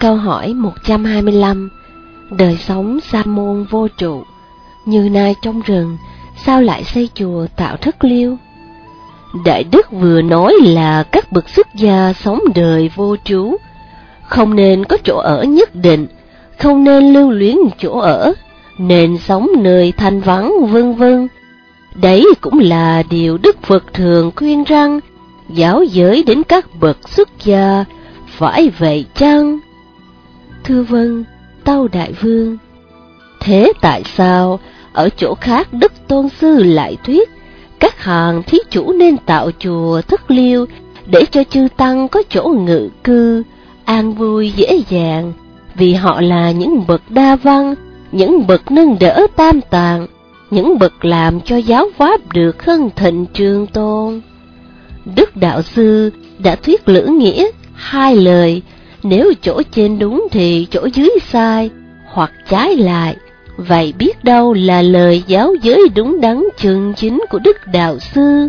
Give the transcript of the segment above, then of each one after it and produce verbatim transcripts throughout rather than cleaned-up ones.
Câu hỏi một trăm hai mươi lăm. Đời sống sa môn vô trụ, Như Lai trong rừng, sao lại xây chùa tạo thất liêu? Đại Đức vừa nói là các bậc xuất gia sống đời vô trú, không nên có chỗ ở nhất định, không nên lưu luyến chỗ ở, nên sống nơi thanh vắng, vân vân. Đấy cũng là điều Đức Phật thường khuyên rằng giáo giới đến các bậc xuất gia, phải vậy chăng? Thưa vâng, tâu Đại Vương. Thế tại sao ở chỗ khác Đức Tôn Sư lại thuyết các hàng thí chủ nên tạo chùa thất liêu để cho chư tăng có chỗ ngự cư, an vui dễ dàng, vì họ là những bậc đa văn, những bậc nâng đỡ tam tạng, những bậc làm cho giáo pháp được hưng thịnh trường tôn? Đức Đạo Sư đã thuyết lưỡng nghĩa hai lời, nếu chỗ trên đúng thì chỗ dưới sai, hoặc trái lại. Vậy biết đâu là lời giáo giới đúng đắn chân chính của Đức Đạo Sư?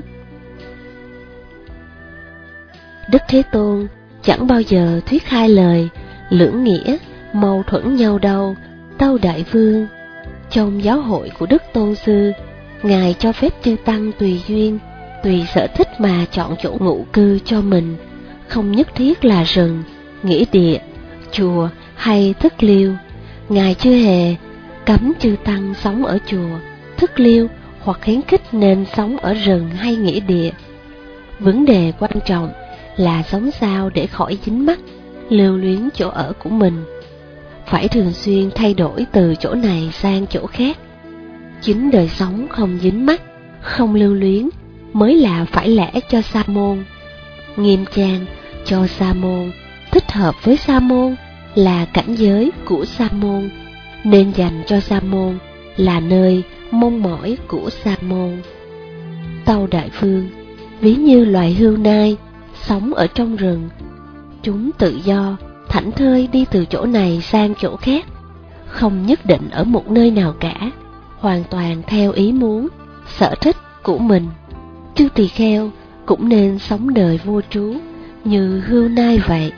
Đức Thế Tôn chẳng bao giờ thuyết hai lời lưỡng nghĩa mâu thuẫn nhau đâu, tâu Đại Vương. Trong giáo hội của Đức Tôn Sư, Ngài cho phép chư tăng tùy duyên, tùy sở thích mà chọn chỗ ngụ cư cho mình, không nhất thiết là rừng, nghĩa địa, chùa hay thất liêu. Ngài chưa hề cấm chư tăng sống ở chùa, thất liêu hoặc khuyến khích nên sống ở rừng hay nghĩa địa. Vấn đề quan trọng là sống sao để khỏi dính mắc, lưu luyến chỗ ở của mình. Phải thường xuyên thay đổi từ chỗ này sang chỗ khác. Chính đời sống không dính mắc, không lưu luyến mới là phải lẽ cho sa môn. Nghiêm trang cho sa môn, thích hợp với sa môn là cảnh giới của sa môn, nên dành cho sa môn là nơi mong mỏi của sa môn. Tâu Đại Vương, ví như loài hươu nai sống ở trong rừng, chúng tự do thảnh thơi đi từ chỗ này sang chỗ khác, không nhất định ở một nơi nào cả, hoàn toàn theo ý muốn, sở thích của mình. Chư tỳ kheo cũng nên sống đời vô trú như hươu nai vậy.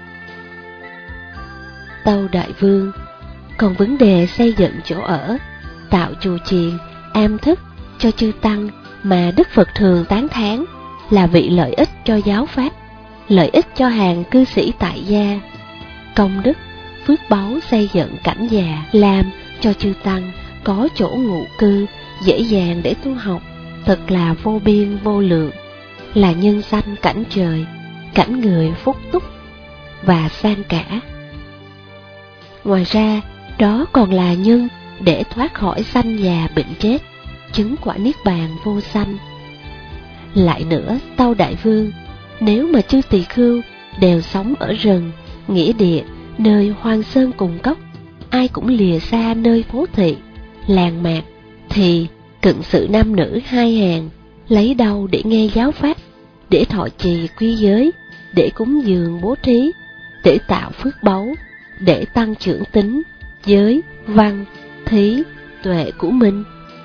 Tâu Đại Vương, còn vấn đề xây dựng chỗ ở, tạo chùa chiền, am thức cho chư tăng mà Đức Phật thường tán thán là vị lợi ích cho giáo pháp, lợi ích cho hàng cư sĩ tại gia. Công đức, phước báu xây dựng cảnh già làm cho chư tăng có chỗ ngụ cư dễ dàng để tu học, thật là vô biên vô lượng, là nhân sanh cảnh trời, cảnh người phúc túc và sang cả. Ngoài ra, đó còn là nhân để thoát khỏi sanh già bệnh chết, chứng quả niết bàn vô sanh. Lại nữa, tâu Đại Vương, nếu mà chư tỳ khưu đều sống ở rừng, nghĩa địa, nơi hoang sơn cùng cốc, ai cũng lìa xa nơi phố thị, làng mạc, thì cận sự nam nữ hai hàng lấy đâu để nghe giáo pháp, để thọ trì quy giới, để cúng dường bố thí, để tạo phước báu, để tăng trưởng tính, giới, văn, thí, tuệ của mình?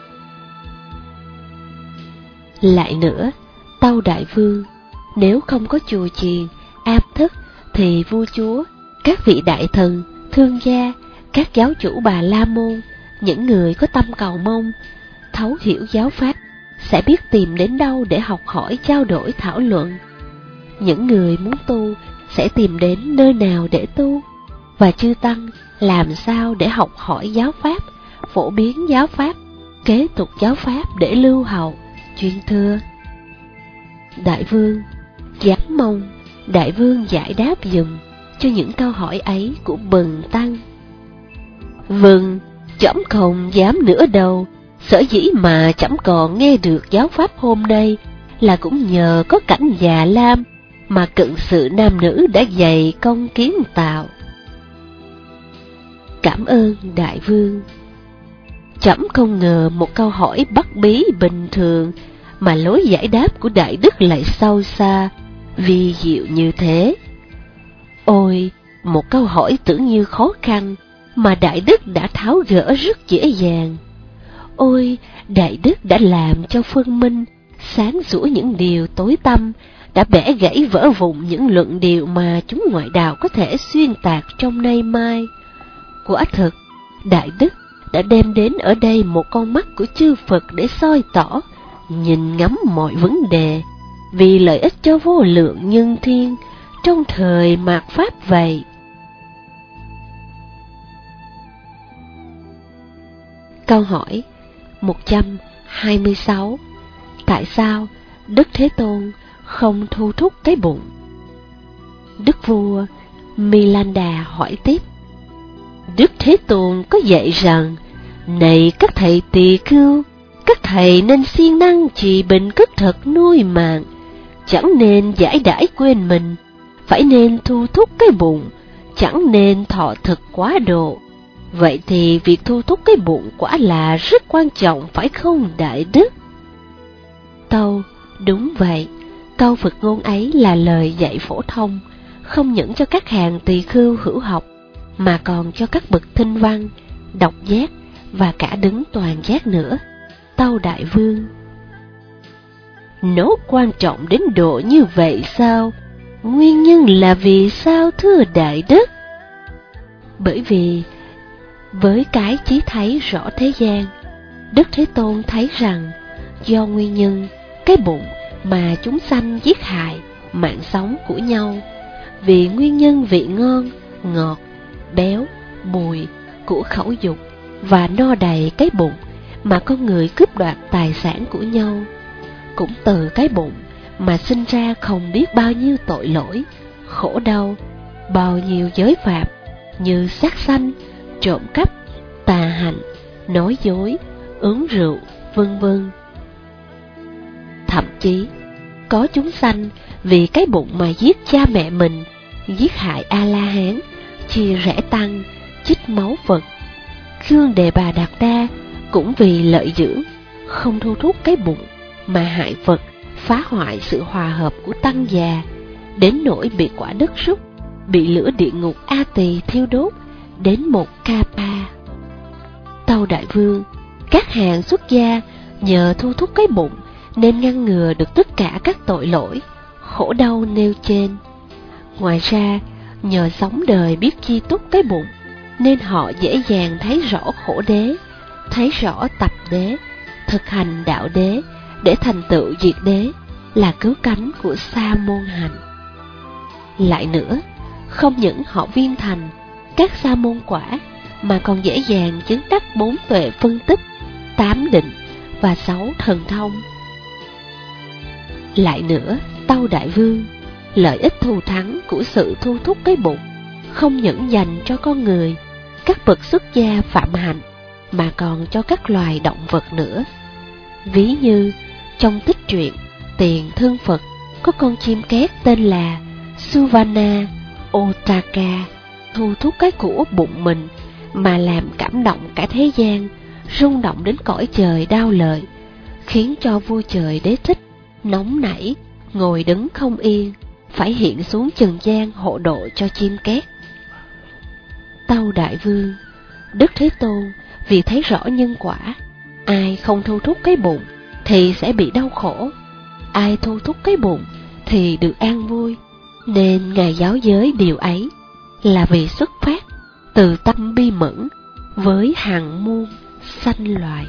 Lại nữa, tâu Đại Vương, nếu không có chùa chiền, am thức, thì vua chúa, các vị đại thần, thương gia, các giáo chủ Bà La Môn, những người có tâm cầu mong, thấu hiểu giáo pháp, sẽ biết tìm đến đâu để học hỏi, trao đổi, thảo luận. Những người muốn tu sẽ tìm đến nơi nào để tu, và chư tăng làm sao để học hỏi giáo pháp, phổ biến giáo pháp, kế tục giáo pháp để lưu hậu, chuyên thưa. Đại Vương, dám mong Đại Vương giải đáp dùm cho những câu hỏi ấy của bần tăng. Vâng, trẫm không dám nữa đâu. Sở dĩ mà trẫm còn nghe được giáo pháp hôm nay là cũng nhờ có cảnh già lam mà cận sự nam nữ đã dày công kiến tạo. Cảm ơn Đại Vương. Trẫm không ngờ một câu hỏi bất bí bình thường mà lối giải đáp của Đại Đức lại sâu xa, vi diệu như thế. Ôi, một câu hỏi tưởng như khó khăn mà Đại Đức đã tháo gỡ rất dễ dàng. Ôi, Đại Đức đã làm cho phân minh, sáng sủa những điều tối tăm đã bẻ gãy vỡ vụn những luận điệu mà chúng ngoại đạo có thể xuyên tạc trong nay mai. Quả thực, Đại Đức đã đem đến ở đây một con mắt của chư Phật để soi tỏ, nhìn ngắm mọi vấn đề, vì lợi ích cho vô lượng nhân thiên trong thời mạt Pháp vậy. Câu hỏi một trăm hai mươi sáu. Tại sao Đức Thế Tôn không thu thúc cái bụng? Đức vua Milanda hỏi tiếp. Đức Thế Tôn có dạy rằng, này các thầy tỳ khưu, các thầy nên siêng năng trì bình cất thực nuôi mạng, chẳng nên giải đãi quên mình, phải nên thu thúc cái bụng, chẳng nên thọ thực quá độ. Vậy thì việc thu thúc cái bụng quả là rất quan trọng, phải không Đại Đức? Tâu, đúng vậy. Câu Phật ngôn ấy là lời dạy phổ thông, không những cho các hàng tỳ khưu hữu học, mà còn cho các bậc thinh văn, độc giác và cả đứng toàn giác nữa. Tâu Đại Vương, nó quan trọng đến độ như vậy sao? Nguyên nhân là vì sao thưa Đại Đức? Bởi vì với cái chí thấy rõ thế gian, Đức Thế Tôn thấy rằng do nguyên nhân cái bụng mà chúng sanh giết hại mạng sống của nhau, vì nguyên nhân vị ngon, ngọt, béo, bùi của khẩu dục và no đầy cái bụng mà con người cướp đoạt tài sản của nhau. Cũng từ cái bụng mà sinh ra không biết bao nhiêu tội lỗi, khổ đau, bao nhiêu giới phạm như sát sanh, trộm cắp, tà hạnh, nói dối, uống rượu, vân vân. Thậm chí có chúng sanh vì cái bụng mà giết cha mẹ mình, giết hại A-la-hán, chia rẽ tăng, chích máu Phật. Khương Đề Bà Đạt Đa cũng vì lợi dưỡng, không thu thúc cái bụng mà hại Phật, phá hoại sự hòa hợp của tăng già, đến nỗi bị quả đất rút, bị lửa địa ngục A Tỳ thiêu đốt, đến một Kapa. Tâu Đại Vương, các hàng xuất gia nhờ thu thúc cái bụng nên ngăn ngừa được tất cả các tội lỗi, khổ đau nêu trên. Ngoài ra, nhờ sống đời biết chi túc cái bụng, nên họ dễ dàng thấy rõ khổ đế, thấy rõ tập đế, thực hành đạo đế để thành tựu diệt đế, là cứu cánh của sa môn hạnh. Lại nữa, không những họ viên thành các sa môn quả, mà còn dễ dàng chứng đắc bốn tuệ phân tích, tám định và sáu thần thông. Lại nữa, Tâu Đại Vương, lợi ích thù thắng của sự thu thúc cái bụng không những dành cho con người, các bậc xuất gia phạm hạnh, mà còn cho các loài động vật nữa. Ví như trong tích truyện Tiền Thương Phật có con chim két tên là Suvana Otaka, thu thúc cái của bụng mình mà làm cảm động cả thế gian, rung động đến cõi trời đau lợi, khiến cho vua trời Đế Thích nóng nảy, ngồi đứng không yên, phải hiện xuống trần gian hộ độ cho chim két. Tâu Đại Vương, Đức Thế Tôn vì thấy rõ nhân quả, ai không thu thúc cái bụng thì sẽ bị đau khổ, ai thu thúc cái bụng thì được an vui, nên Ngài giáo giới điều ấy là vì xuất phát từ tâm bi mẫn với hàng muôn sanh loại.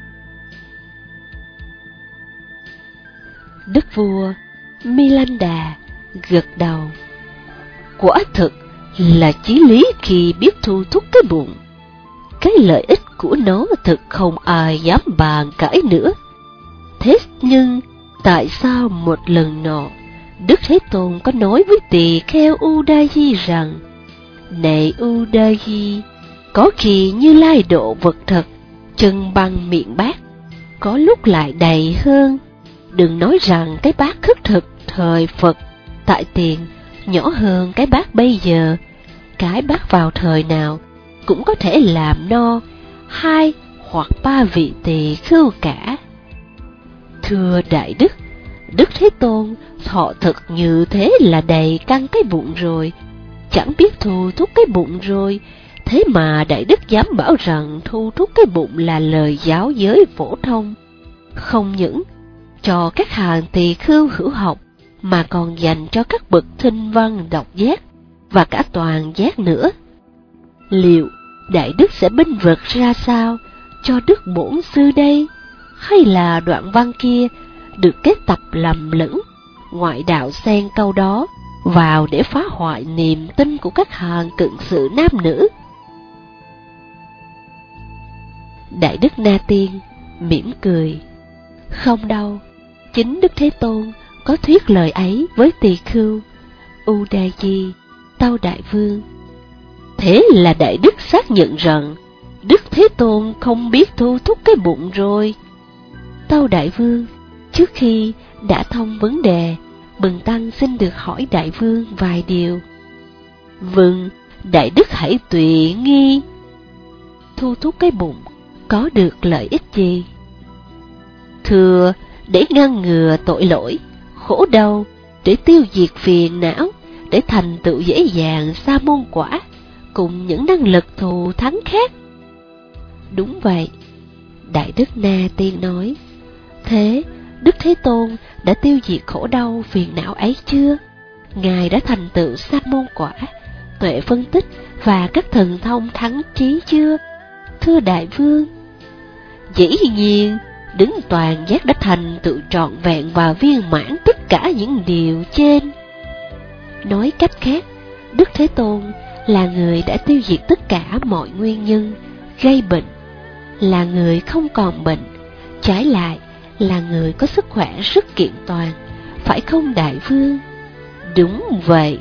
Đức vua Milanda gật đầu. Quả thực là chí lý khi biết thu thúc cái bụng. Cái lợi ích của nó thực không ai dám bàn cãi nữa. Thế nhưng tại sao một lần nọ Đức Thế Tôn có nói với tỳ kheo Udayi rằng: Này Udayi, có khi Như Lai độ vật thật, chân bằng miệng bát, có lúc lại đầy hơn. Đừng nói rằng cái bát khất thực thời Phật tại tiền nhỏ hơn cái bát bây giờ. Cái bát vào thời nào cũng có thể làm no hai hoặc ba vị tỳ khưu cả. Thưa Đại Đức, Đức Thế Tôn thọ thực như thế là đầy căng cái bụng rồi, chẳng biết thu thúc cái bụng rồi, thế mà Đại Đức dám bảo rằng thu thúc cái bụng là lời giáo giới phổ thông. Không những cho các hàng tỳ khưu hữu học mà còn dành cho các bậc thinh văn độc giác và cả toàn giác nữa. Liệu Đại Đức sẽ bênh vực ra sao cho Đức Bổn Sư đây? Hay là đoạn văn kia được kết tập lầm lẫn, ngoại đạo xen câu đó vào để phá hoại niềm tin của các hàng cận sự nam nữ? Đại Đức Na Tiên mỉm cười: không đâu, chính Đức Thế Tôn có thuyết lời ấy với Tỳ Khưu, Udayi, Tâu Đại Vương. Thế là Đại Đức xác nhận rằng Đức Thế Tôn không biết thu thúc cái bụng rồi. Tâu Đại Vương trước khi đã thông vấn đề, bần tăng xin được hỏi Đại Vương vài điều. Vâng, Đại Đức hãy tùy nghi. Thu thúc cái bụng có được lợi ích gì? Thưa, để ngăn ngừa tội lỗi, khổ đau, để tiêu diệt phiền não, để thành tựu dễ dàng sa môn quả, cùng những năng lực thù thắng khác. Đúng vậy, Đại Đức Na Tiên nói. Thế Đức Thế Tôn đã tiêu diệt khổ đau phiền não ấy chưa? Ngài đã thành tựu sa môn quả, tuệ phân tích và các thần thông thắng trí chưa, thưa Đại Vương? Dĩ nhiên, Đứng Toàn Giác đã thành tựu trọn vẹn và viên mãn tất cả những điều trên. Nói cách khác, Đức Thế Tôn là người đã tiêu diệt tất cả mọi nguyên nhân gây bệnh, là người không còn bệnh, trái lại là người có sức khỏe rất kiện toàn, phải không Đại Vương? Đúng vậy.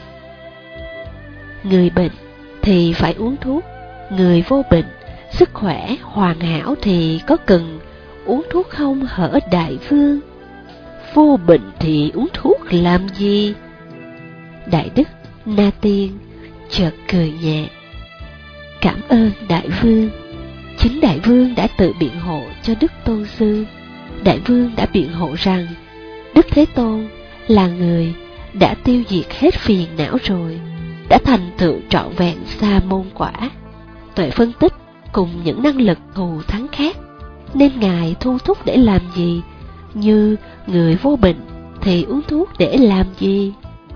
Người bệnh thì phải uống thuốc, người vô bệnh, sức khỏe hoàn hảo thì có cần uống thuốc không hở Đại Vương? Vô bệnh thì uống thuốc làm gì? Đại Đức Na Tiên chợt cười nhẹ: cảm ơn Đại Vương. Chính Đại Vương đã tự biện hộ cho Đức Tôn Sư. Đại Vương đã biện hộ rằng Đức Thế Tôn là người đã tiêu diệt hết phiền não rồi, đã thành tựu trọn vẹn sa môn quả, tuệ phân tích cùng những năng lực thù thắng khác, nên Ngài thu thúc để làm gì? Như người vô bệnh thì uống thuốc để làm gì?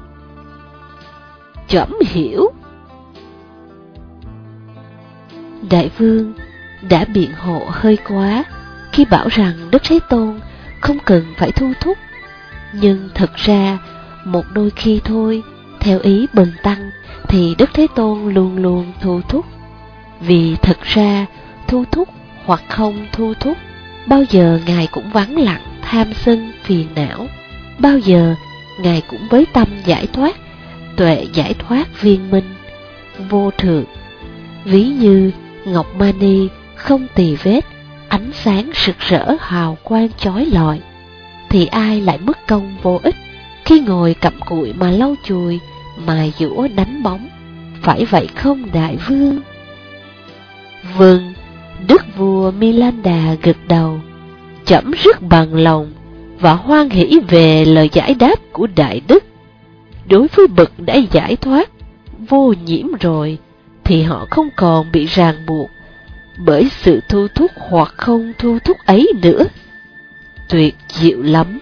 Trẫm hiểu. Đại Vương đã biện hộ hơi quá khi bảo rằng Đức Thế Tôn không cần phải thu thúc, nhưng thật ra một đôi khi thôi, theo ý bần tăng thì Đức Thế Tôn luôn luôn thu thúc. Vì thật ra thu thúc hoặc không thu thúc, bao giờ Ngài cũng vắng lặng tham sân phiền não, bao giờ Ngài cũng với tâm giải thoát, tuệ giải thoát viên minh, vô thượng. Ví như ngọc mani không tì vết, ánh sáng rực rỡ hào quang chói lọi, thì ai lại mất công vô ích khi ngồi cặm cụi mà lau chùi, mài dũa đánh bóng, phải vậy không Đại Vương? Vâng, Đức vua Milanda gật đầu. Trẫm rất bằng lòng và hoan hỷ về lời giải đáp của Đại Đức. Đối với bậc đã giải thoát, vô nhiễm rồi, thì họ không còn bị ràng buộc bởi sự thu thúc hoặc không thu thúc ấy nữa. Tuyệt diệu lắm.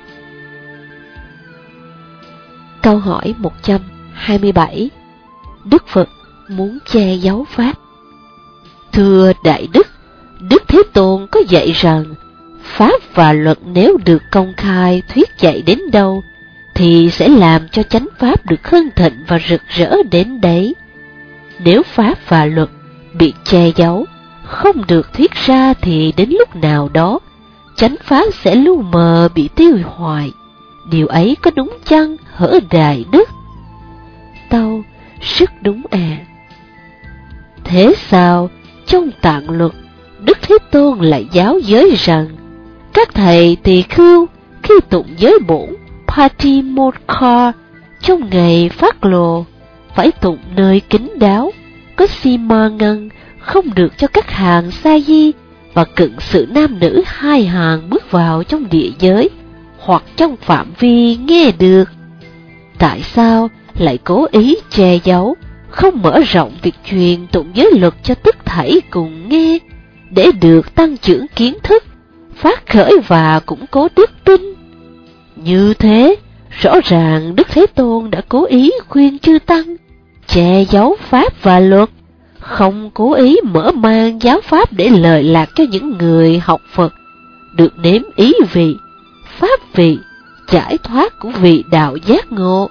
Câu hỏi một trăm hai mươi bảy. Đức Phật muốn che giấu Pháp. Thưa Đại Đức, Đức Thế Tôn có dạy rằng Pháp và luật nếu được công khai thuyết dạy đến đâu, thì sẽ làm cho chánh Pháp được hưng thịnh và rực rỡ đến đấy. Nếu Pháp và luật bị che giấu, không được thuyết ra, thì đến lúc nào đó, chánh Pháp sẽ lu mờ bị tiêu hoại. Điều ấy có đúng chăng hỡi Đại Đức? Tâu: rất đúng à. Thế sao trong tạng luật, Đức Thế Tôn lại giáo giới rằng các thầy tỳ khưu khi tụng giới bổn Patimokkha trong ngày phát lộ phải tụng nơi kín đáo, có xi ma ngăn, không được cho các hàng sa di và cận sự nam nữ hai hàng bước vào trong địa giới hoặc trong phạm vi nghe được? Tại sao lại cố ý che giấu, không mở rộng việc truyền tụng giới luật cho tất thảy cùng nghe, để được tăng trưởng kiến thức, phát khởi và củng cố đức tin? Như thế Rõ ràng Đức Thế Tôn đã cố ý khuyên chư tăng che giấu pháp và luật, không cố ý mở mang giáo pháp để lợi lạc cho những người học Phật được nếm ý vị, pháp vị, giải thoát của vị đạo giác ngộ.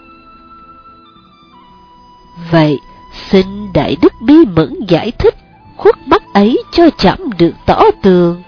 Vậy, xin Đại Đức bí mẫn giải thích khuất mắt ấy cho trẫm được tỏ tường.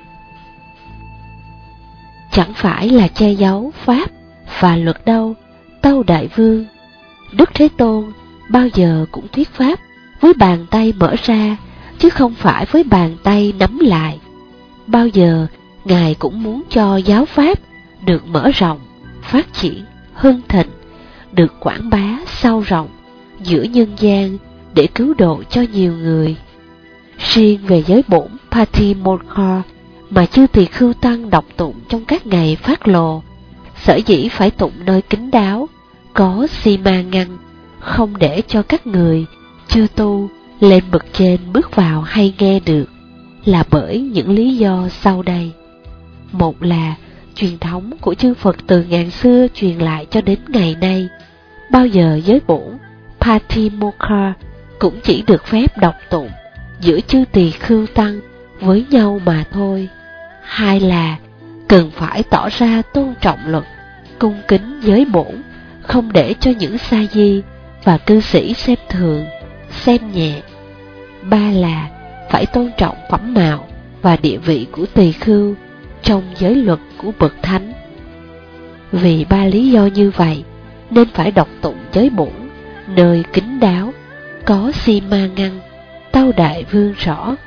Chẳng phải là che giấu pháp và luật đâu, tâu Đại Vương. Đức Thế Tôn bao giờ cũng thuyết pháp với bàn tay mở ra, chứ không phải với bàn tay nắm lại. Bao giờ Ngài cũng muốn cho giáo pháp được mở rộng, phát triển, hưng thịnh, được quảng bá sâu rộng giữa nhân gian để cứu độ cho nhiều người. Riêng về giới bổn Patimokkha mà chư tỳ khưu tăng đọc tụng trong các ngày phát lộ, sở dĩ phải tụng nơi kín đáo, có xi ma ngăn, không để cho các người chưa tu lên bậc trên bước vào hay nghe được, là bởi những lý do sau đây. Một là truyền thống của chư Phật từ ngàn xưa truyền lại cho đến ngày nay, bao giờ giới bổn Patimokkha cũng chỉ được phép đọc tụng giữa chư tỳ khưu tăng với nhau mà thôi. Hai là cần phải tỏ ra tôn trọng luật, cung kính giới bổn, không để cho những sa di và cư sĩ xem thường, xem nhẹ. Ba là phải tôn trọng phẩm mạo và địa vị của tỳ khưu trong giới luật của bậc thánh. Vì ba lý do như vậy nên phải đọc tụng giới bổn nơi kín đáo, có xi ma ngăn, tâu Đại Vương rõ.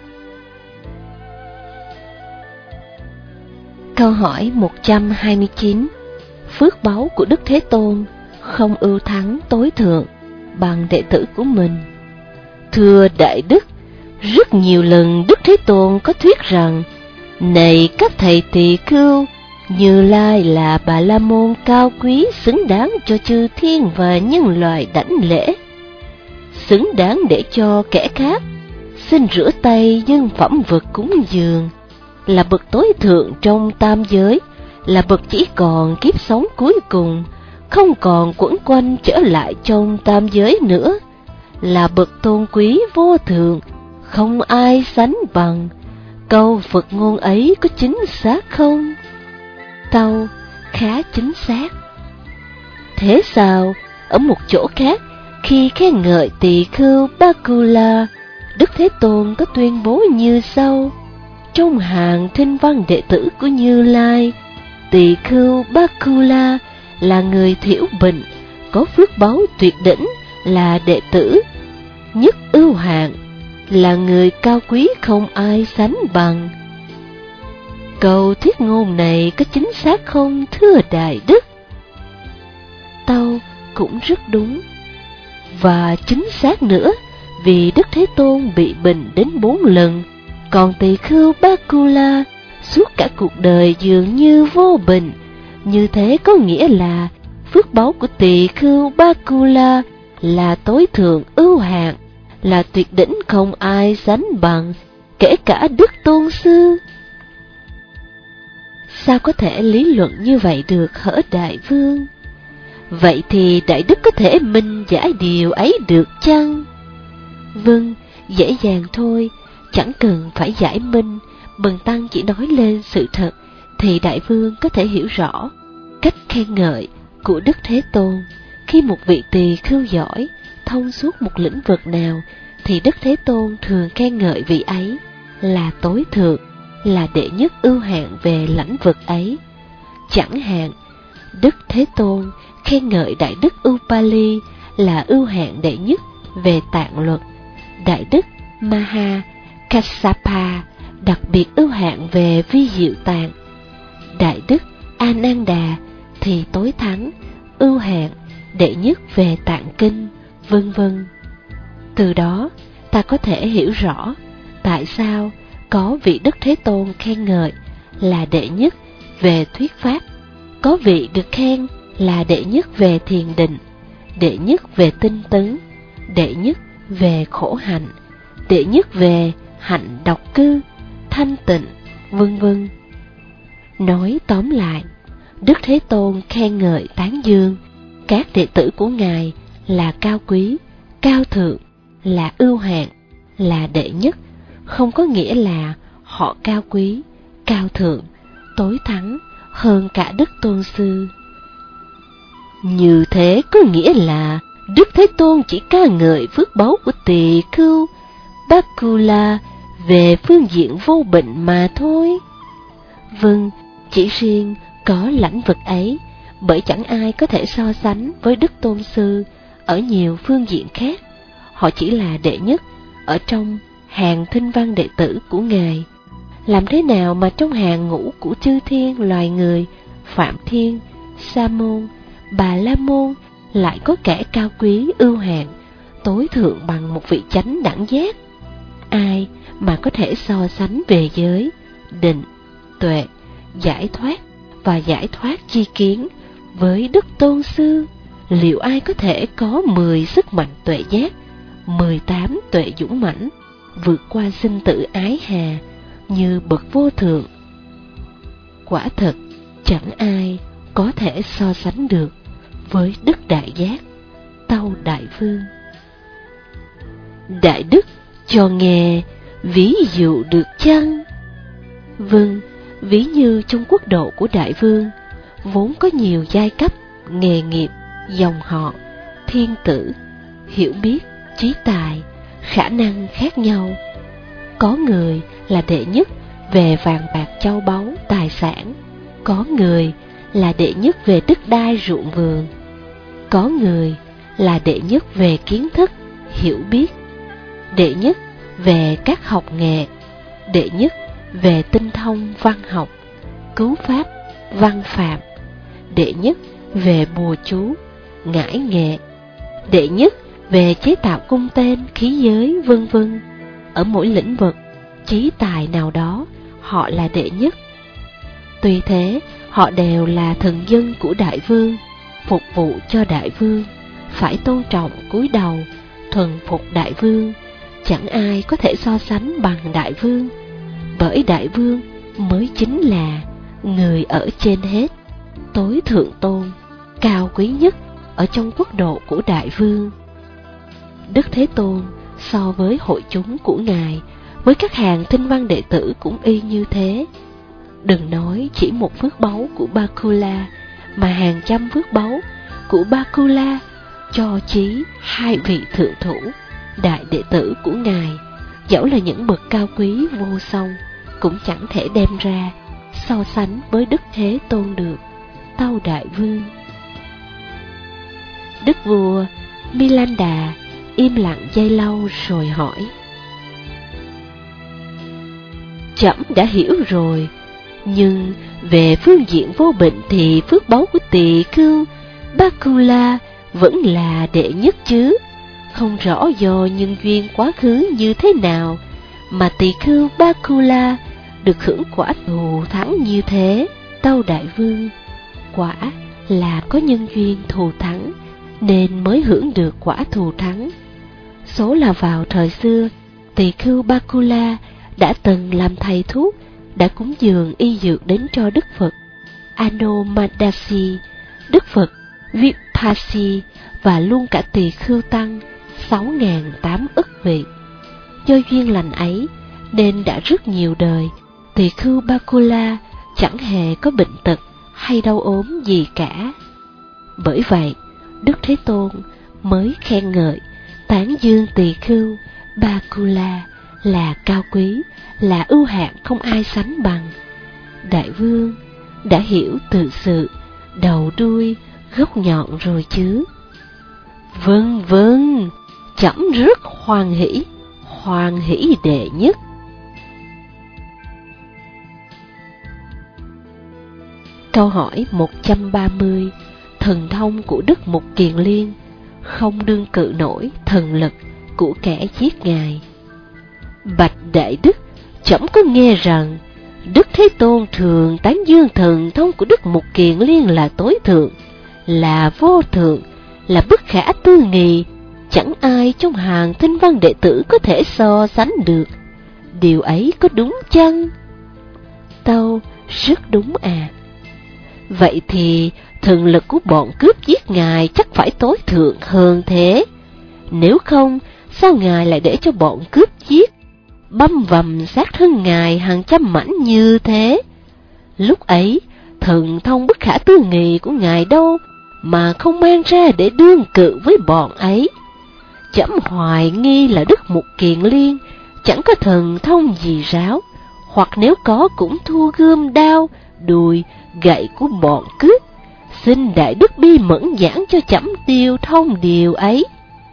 Câu hỏi một trăm hai mươi chín. Phước báu của Đức Thế Tôn không ưu thắng tối thượng bằng đệ tử của mình. Thưa Đại Đức, rất nhiều lần Đức Thế Tôn có thuyết rằng: này các thầy tỳ khưu, Như Lai là Bà La Môn cao quý, xứng đáng cho chư thiên và nhân loại đảnh lễ, xứng đáng để cho kẻ khác xin rửa tay dâng phẩm vật cúng dường, là bậc tối thượng trong tam giới, là bậc chỉ còn kiếp sống cuối cùng, không còn quẩn quanh trở lại trong tam giới nữa, là bậc tôn quý vô thượng, không ai sánh bằng. Câu Phật ngôn ấy có chính xác không? Tâu: khá chính xác. Thế sao, ở một chỗ khác, khi khen ngợi tỳ khưu Bakula, Đức Thế Tôn có tuyên bố như sau: trong hàng thinh văn đệ tử của Như Lai, tỳ khưu Bakula là người thiểu bình, có phước báu tuyệt đỉnh, là đệ tử nhất ưu hạng, là người cao quý không ai sánh bằng. Câu thuyết ngôn này có chính xác không, thưa Đại Đức? Tâu: cũng rất đúng. Và chính xác nữa, vì Đức Thế Tôn bị bệnh đến bốn lần, còn tỳ khưu Bakula suốt cả cuộc đời dường như vô bệnh. Như thế có nghĩa là phước báu của tỳ khưu Bakula là tối thượng ưu hạng, là tuyệt đỉnh không ai sánh bằng, kể cả Đức Tôn Sư. Sao có thể lý luận như vậy được hỡi Đại Vương? Vậy thì Đại Đức có thể minh giải điều ấy được chăng? Vâng, dễ dàng thôi, chẳng cần phải giải minh, bần tăng chỉ nói lên sự thật, thì Đại Vương có thể hiểu rõ cách khen ngợi của Đức Thế Tôn. Khi một vị tỳ khưu giỏi, thông suốt một lĩnh vực nào, thì Đức Thế Tôn thường khen ngợi vị ấy là tối thượng, là đệ nhất ưu hạng về lĩnh vực ấy. Chẳng hạn, Đức Thế Tôn khen ngợi Đại Đức Upali là ưu hạng đệ nhất về tạng luật, Đại Đức Maha Kassapa đặc biệt ưu hạng về vi diệu tạng, Đại Đức Ananda thì tối thắng, ưu hạng đệ nhất về tạng kinh, vân vân. Từ đó, ta có thể hiểu rõ tại sao có vị Đức Thế Tôn khen ngợi là đệ nhất về thuyết pháp, có vị được khen là đệ nhất về thiền định, đệ nhất về tinh tấn, đệ nhất về khổ hạnh, đệ nhất về hạnh độc cư, thanh tịnh, vân vân. Nói tóm lại, Đức Thế Tôn khen ngợi tán dương các đệ tử của Ngài là cao quý, cao thượng, là ưu hạng, là đệ nhất, không có nghĩa là họ cao quý, cao thượng, tối thắng hơn cả Đức Tôn Sư. Như thế có nghĩa là Đức Thế Tôn chỉ ca ngợi phước báu của Tỳ Khưu Bakula về phương diện vô bệnh mà thôi. Vâng, chỉ riêng có lãnh vực ấy, bởi chẳng ai có thể so sánh với Đức Tôn Sư ở nhiều phương diện khác. Họ chỉ là đệ nhất ở trong hàng thinh văn đệ tử của Ngài. Làm thế nào mà trong hàng ngũ của chư thiên loài người, Phạm Thiên, Sa Môn, Bà La Môn lại có kẻ cao quý ưu hạng, tối thượng bằng một vị chánh đẳng giác? Ai mà có thể so sánh về giới, định, tuệ, giải thoát và giải thoát chi kiến với Đức Tôn Sư? Liệu ai có thể có mười sức mạnh tuệ giác, mười tám tuệ dũng mãnh, vượt qua sinh tử ái hà như bậc vô thượng? Quả thật, chẳng ai có thể so sánh được với Đức Đại Giác, Tâu Đại Vương. Đại Đức cho nghe ví dụ được chăng? Vâng, ví như trong quốc độ của Đại Vương, vốn có nhiều giai cấp, nghề nghiệp, dòng họ, thiên tử, hiểu biết, trí tài, khả năng khác nhau. Có người là đệ nhất về vàng bạc châu báu, tài sản. Có người là đệ nhất về đất đai ruộng vườn. Có người là đệ nhất về kiến thức, hiểu biết. Đệ nhất về các học nghệ. Đệ nhất về tinh thông văn học, cứu pháp, văn phạm. Đệ nhất về bùa chú, ngải nghệ. Đệ nhất về chế tạo cung tên, khí giới, vân vân. Ở mỗi lĩnh vực, trí tài nào đó, họ là đệ nhất. Tuy thế, họ đều là thần dân của Đại Vương, phục vụ cho Đại Vương, phải tôn trọng cúi đầu, thuần phục Đại Vương. Chẳng ai có thể so sánh bằng Đại Vương, bởi Đại Vương mới chính là người ở trên hết, tối thượng tôn, cao quý nhất ở trong quốc độ của Đại Vương. Đức Thế Tôn so với hội chúng của Ngài, với các hàng thinh văn đệ tử cũng y như thế. Đừng nói chỉ một phước báu của Bakula, mà hàng trăm phước báu của Bakula cho chí hai vị thượng thủ, đại đệ tử của Ngài, dẫu là những bậc cao quý vô song, cũng chẳng thể đem ra so sánh với Đức Thế Tôn được, Tâu Đại Vương. Đức vua Milanda im lặng giây lâu rồi hỏi: Trẫm đã hiểu rồi, nhưng về phương diện vô bệnh thì phước báu của Tỳ Khưu Bakula vẫn là đệ nhất chứ. Không rõ do nhân duyên quá khứ như thế nào mà Tỳ Khưu Bakula được hưởng quả thù thắng như thế, Tâu Đại Vương. Quả là có nhân duyên thù thắng nên mới hưởng được quả thù thắng. Số là vào thời xưa, Tỳ Khưu Bakula đã từng làm thầy thuốc, đã cúng dường y dược đến cho Đức Phật Anomadasi, Đức Phật Vipassy và luôn cả Tỳ Khưu Tăng sáu ngàn tám ức vị. Do duyên lành ấy nên đã rất nhiều đời, Tỳ Khưu Bakula chẳng hề có bệnh tật hay đau ốm gì cả. Bởi vậy, Đức Thế Tôn mới khen ngợi, tán dương Tỳ Khưu Bakula là cao quý, là ưu hạng không ai sánh bằng. Đại Vương đã hiểu từ sự đầu đuôi gốc nhọn rồi chứ? Vâng vâng, trẫm rất hoan hỷ, hoan hỷ đệ nhất. Câu hỏi một trăm ba mươi. Thần thông của Đức Mục Kiền Liên không đương cự nổi thần lực của kẻ giết Ngài. Bạch Đại Đức, trẫm có nghe rằng Đức Thế Tôn thường tán dương thần thông của Đức Mục Kiền Liên là tối thượng, là vô thượng, là bất khả tư nghị, chẳng ai trong hàng thinh văn đệ tử có thể so sánh được. Điều ấy có đúng chăng? Tâu: rất đúng à. Vậy thì thần lực của bọn cướp giết ngài chắc phải tối thượng hơn thế. Nếu không, sao ngài lại để cho bọn cướp giết, băm vằm xác thân ngài hàng trăm mảnh như thế? Lúc ấy, thần thông bất khả tư nghị của ngài đâu mà không mang ra để đương cự với bọn ấy. Chấm hoài nghi là Đức Mục Kiền Liên chẳng có thần thông gì ráo, hoặc nếu có cũng thua gươm đao, đùi, gậy của bọn cướp. Xin Đại Đức bi mẫn giảng cho chấm điều thông điều ấy.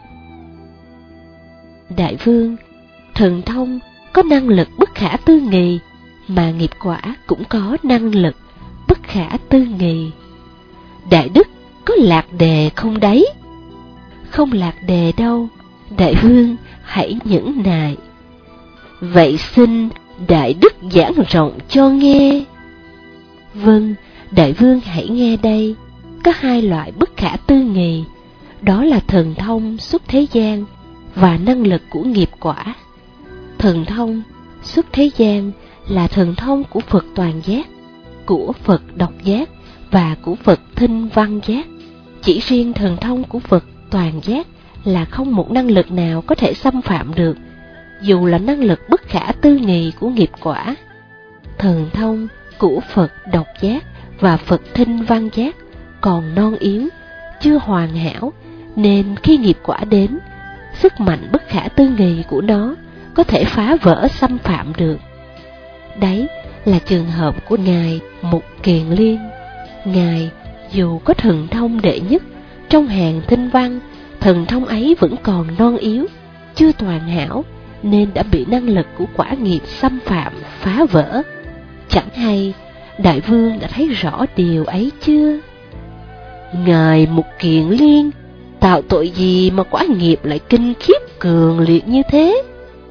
Đại vương, thần thông có năng lực bất khả tư nghị, mà nghiệp quả cũng có năng lực bất khả tư nghị. Đại Đức có lạc đề không đấy? Không lạc đề đâu, đại vương hãy nhẫn nại. Vậy xin Đại Đức giảng rộng cho nghe. Vâng, đại vương hãy nghe đây. Có hai loại bất khả tư nghị, đó là thần thông xuất thế gian và năng lực của nghiệp quả. Thần thông xuất thế gian là thần thông của Phật toàn giác, của Phật độc giác và của Phật thinh văn giác. Chỉ riêng thần thông của Phật toàn giác là không một năng lực nào có thể xâm phạm được, dù là năng lực bất khả tư nghị của nghiệp quả. Thần thông của Phật độc giác và Phật thinh văn giác còn non yếu, chưa hoàn hảo, nên khi nghiệp quả đến, sức mạnh bất khả tư nghị của nó có thể phá vỡ xâm phạm được. Đấy là trường hợp của Ngài Mục Kiền Liên. Ngài dù có thần thông đệ nhất trong hàng thinh văn, thần thông ấy vẫn còn non yếu, chưa toàn hảo, nên đã bị năng lực của quả nghiệp xâm phạm, phá vỡ. Chẳng hay đại vương đã thấy rõ điều ấy chưa? Ngài Mục Kiền Liên tạo tội gì mà quả nghiệp lại kinh khiếp cường liệt như thế?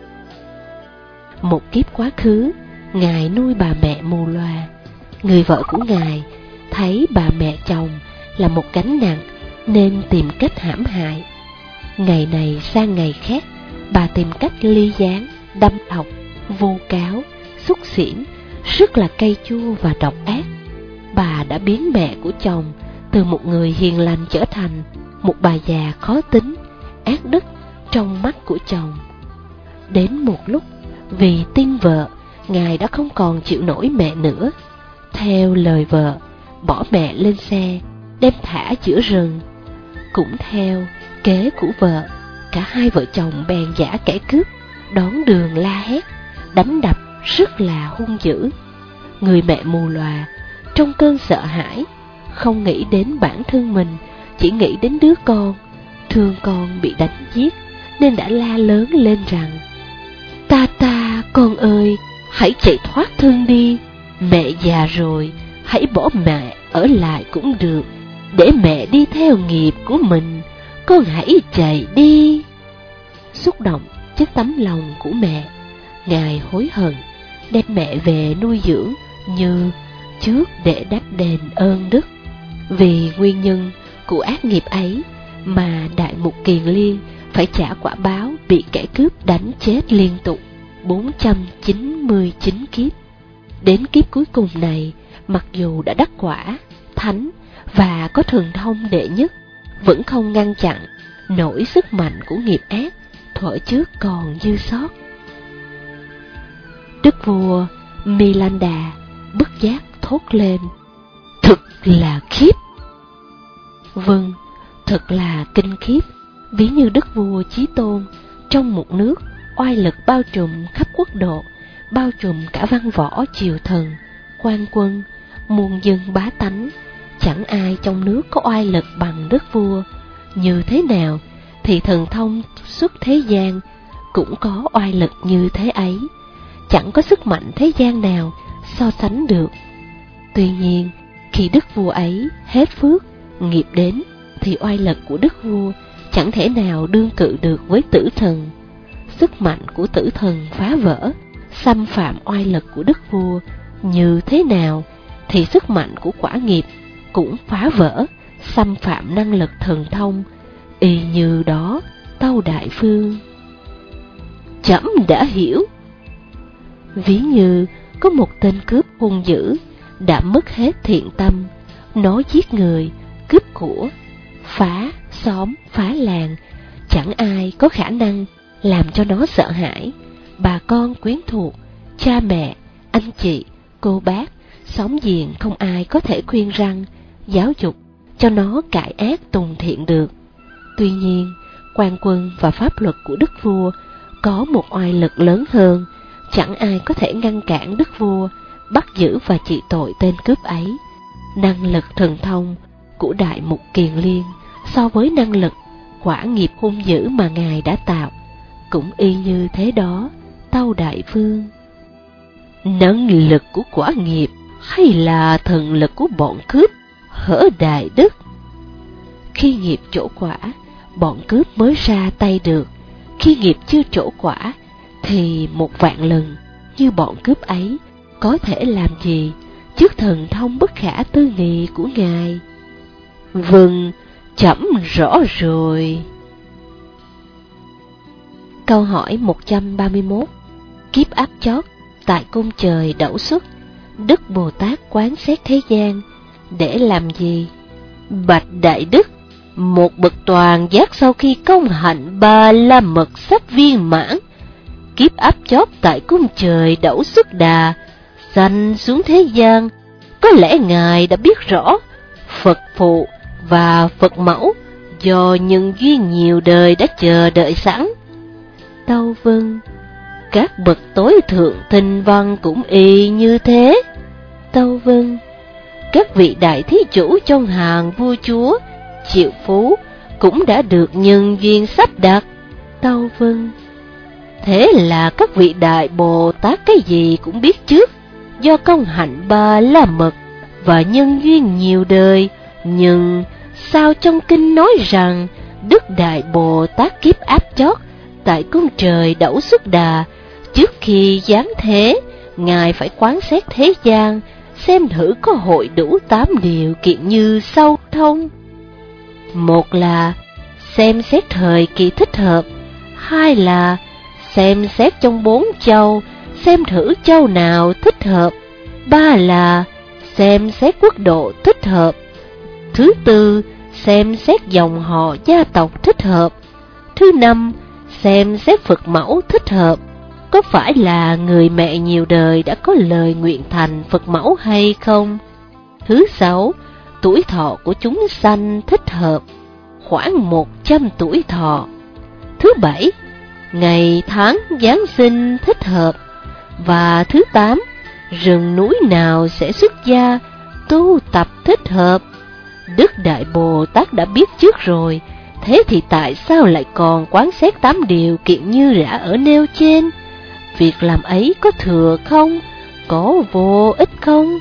Một kiếp quá khứ, Ngài nuôi bà mẹ mù lòa. Người vợ của Ngài thấy bà mẹ chồng là một gánh nặng nên tìm cách hãm hại. Ngày này sang ngày khác, bà tìm cách ly gián, đâm độc, vu cáo, xúc xỉn, rất là cay chua và độc ác. Bà đã biến mẹ của chồng từ một người hiền lành trở thành một bà già khó tính, ác đức trong mắt của chồng. Đến một lúc, vì tin vợ, Ngài đã không còn chịu nổi mẹ nữa. Theo lời vợ, bỏ mẹ lên xe, đem thả giữa rừng. Cũng theo kế của vợ, cả hai vợ chồng bèn giả kẻ cướp, đón đường la hét, đánh đập rất là hung dữ. Người mẹ mù lòa trong cơn sợ hãi, không nghĩ đến bản thân mình, chỉ nghĩ đến đứa con, thương con bị đánh giết, nên đã la lớn lên rằng: Ta ta, con ơi, hãy chạy thoát thân đi. Mẹ già rồi, hãy bỏ mẹ ở lại cũng được, để mẹ đi theo nghiệp của mình. Con hãy chạy đi. Xúc động trước tấm lòng của mẹ, Ngài hối hận, đem mẹ về nuôi dưỡng như trước để đáp đền ơn đức. Vì nguyên nhân của ác nghiệp ấy mà Đại Mục Kiền Liên phải trả quả báo bị kẻ cướp đánh chết liên tục bốn trăm chín mươi chín kiếp. Đến kiếp cuối cùng này, mặc dù đã đắc quả thánh và có thần thông đệ nhất, vẫn không ngăn chặn nổi sức mạnh của nghiệp ác thuở trước còn dư sót. Đức vua Milanda bất giác thốt lên: Thực là khiếp! Vâng, thật là kinh khiếp. Ví như Đức vua Chí Tôn trong một nước, oai lực bao trùm khắp quốc độ, bao trùm cả văn võ triều thần, quan quân, muôn dân bá tánh. Chẳng ai trong nước có oai lực bằng đức vua. Như thế nào thì thần thông xuất thế gian cũng có oai lực như thế ấy. Chẳng có sức mạnh thế gian nào so sánh được. Tuy nhiên, khi đức vua ấy hết phước, nghiệp đến, thì oai lực của đức vua chẳng thể nào đương cự được với tử thần. Sức mạnh của tử thần phá vỡ, xâm phạm oai lực của đức vua. Như thế nào thì sức mạnh của quả nghiệp cũng phá vỡ, xâm phạm năng lực thần thông. Y như đó, tâu đại phương. Trẫm đã hiểu. Ví như có một tên cướp hung dữ, đã mất hết thiện tâm, nó giết người, cướp của, phá xóm, phá làng, chẳng ai có khả năng làm cho nó sợ hãi. Bà con quyến thuộc, cha mẹ, anh chị, cô bác, xóm giềng không ai có thể khuyên răn, giáo dục cho nó cải ác tùng thiện được. Tuy nhiên, quan quân và pháp luật của đức vua có một oai lực lớn hơn, chẳng ai có thể ngăn cản đức vua bắt giữ và trị tội tên cướp ấy. Năng lực thần thông của Đại Mục Kiền Liên so với năng lực quả nghiệp hung dữ mà ngài đã tạo cũng y như thế đó, Tâu Đại Vương. Năng lực của quả nghiệp hay là thần lực của bọn cướp, hỡi đại đức? Khi nghiệp trổ quả, bọn cướp mới ra tay được. Khi nghiệp chưa trổ quả, thì một vạn lần như bọn cướp ấy có thể làm gì trước thần thông bất khả tư nghị của ngài? Vâng, trẫm rõ rồi. Câu hỏi một trăm ba mươi mốt. Kiếp áp chót tại cung trời đẩu xuất, Đức Bồ Tát quán xét thế gian để làm gì? Bạch đại đức, một bậc toàn giác sau khi công hạnh ba la mật sắc viên mãn, kiếp áp chót tại cung trời đẩu xuất đà, sanh xuống thế gian. Có lẽ ngài đã biết rõ Phật phụ và Phật mẫu do nhân duyên nhiều đời đã chờ đợi sẵn. Tâu Vâng. Các bậc tối thượng tinh văn cũng y như thế. Tâu Vâng. Các vị đại thí chủ trong hàng vua chúa, triệu phú cũng đã được nhân duyên sắp đặt. Tâu Vâng. Thế là các vị đại Bồ Tát cái gì cũng biết trước, do công hạnh ba la mật và nhân duyên nhiều đời. Nhưng sao trong kinh nói rằng Đức Đại Bồ Tát kiếp áp chót tại cung trời đẩu xuất đà, trước khi giáng thế, ngài phải quán xét thế gian, xem thử có hội đủ tám điều kiện như sau thông. Một là xem xét thời kỳ thích hợp, hai là xem xét trong bốn châu, xem thử châu nào thích hợp, ba là xem xét quốc độ thích hợp, thứ tư xem xét dòng họ gia tộc thích hợp, thứ năm xem xét Phật mẫu thích hợp, có phải là người mẹ nhiều đời đã có lời nguyện thành Phật mẫu hay không, thứ sáu tuổi thọ của chúng sanh thích hợp, khoảng một trăm tuổi thọ, thứ bảy ngày tháng Giáng sinh thích hợp, và thứ tám rừng núi nào sẽ xuất gia tu tập thích hợp. Đức Đại Bồ Tát đã biết trước rồi, thế thì tại sao lại còn quán xét tám điều kiện như đã ở nêu trên? Việc làm ấy có thừa không? Có vô ích không?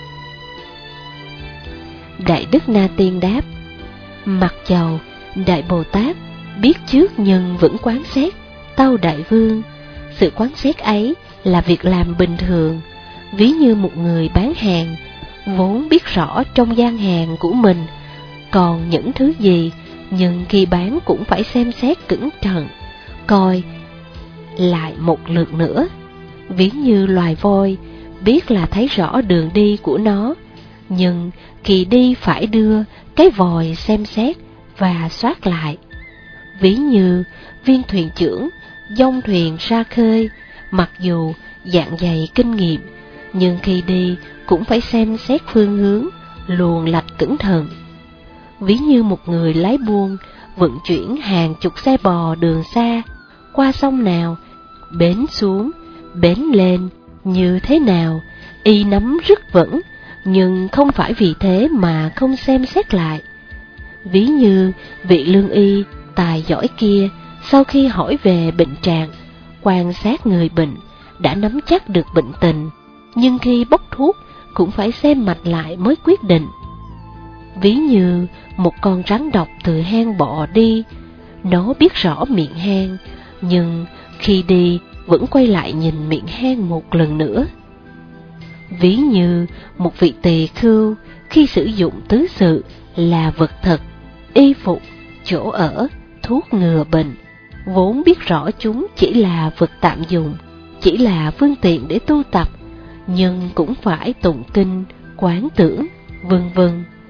Đại Đức Na Tiên đáp: mặc dầu Đại Bồ Tát biết trước nhưng vẫn quán xét, Tâu Đại Vương, sự quán xét ấy là việc làm bình thường. Ví như một người bán hàng, vốn biết rõ trong gian hàng của mình còn những thứ gì, nhưng khi bán cũng phải xem xét cẩn thận, coi lại một lượt nữa. Ví như loài voi, biết là thấy rõ đường đi của nó, nhưng khi đi phải đưa cái vòi xem xét và soát lại. Ví như viên thuyền trưởng dông thuyền ra khơi, mặc dù dạng dày kinh nghiệm, nhưng khi đi cũng phải xem xét phương hướng, luồn lạch cẩn thận. Ví như một người lái buôn vận chuyển hàng chục xe bò đường xa, qua sông nào, bến xuống, bến lên, như thế nào, y nắm rất vững, nhưng không phải vì thế mà không xem xét lại. Ví như vị lương y tài giỏi kia, sau khi hỏi về bệnh trạng, quan sát người bệnh, đã nắm chắc được bệnh tình, nhưng khi bốc thuốc cũng phải xem mạch lại mới quyết định. Ví như một con rắn độc từ hang bò đi, nó biết rõ miệng hang, nhưng khi đi vẫn quay lại nhìn miệng hang một lần nữa. Ví như một vị tỳ khưu khi sử dụng tứ sự là vật thực, y phục, chỗ ở, thuốc ngừa bệnh, vốn biết rõ chúng chỉ là vật tạm dùng, chỉ là phương tiện để tu tập, nhưng cũng phải tụng kinh, quán tưởng, vân vân.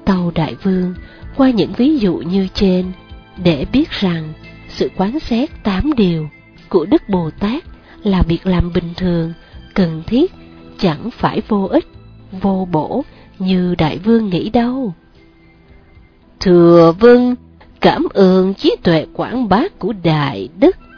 Tâu Đại Vương qua những ví dụ như trên để biết rằng sự quán xét tám điều của Đức Bồ Tát là việc làm bình thường, cần thiết, chẳng phải vô ích, vô bổ như Đại Vương nghĩ đâu. Thưa vâng, cảm ơn trí tuệ quảng bác của Đại Đức.